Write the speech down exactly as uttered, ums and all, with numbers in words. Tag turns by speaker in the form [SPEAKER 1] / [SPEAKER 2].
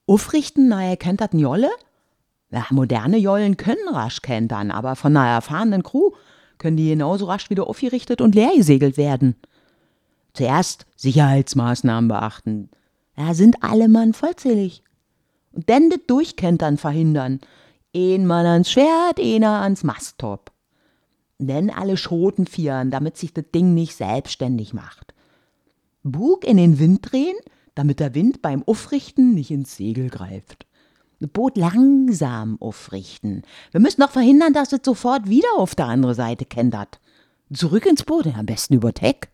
[SPEAKER 1] Aufrichten, na, ihr kennt das n Jolle? Ja, moderne Jollen können rasch kentern, aber von einer erfahrenen Crew können die genauso rasch wieder aufgerichtet und leer gesegelt werden. Zuerst Sicherheitsmaßnahmen beachten. Ja, sind alle Mann vollzählig. Und dann das Durchkentern verhindern. Ein Mann ans Schwert, einer ans Masttop. Und dann alle Schoten vieren, damit sich das Ding nicht selbstständig macht. Bug in den Wind drehen, damit der Wind beim Aufrichten nicht ins Segel greift. Das Boot langsam aufrichten. Wir müssen noch verhindern, dass es sofort wieder auf der anderen Seite kentert. Zurück ins Boot, am besten über Deck.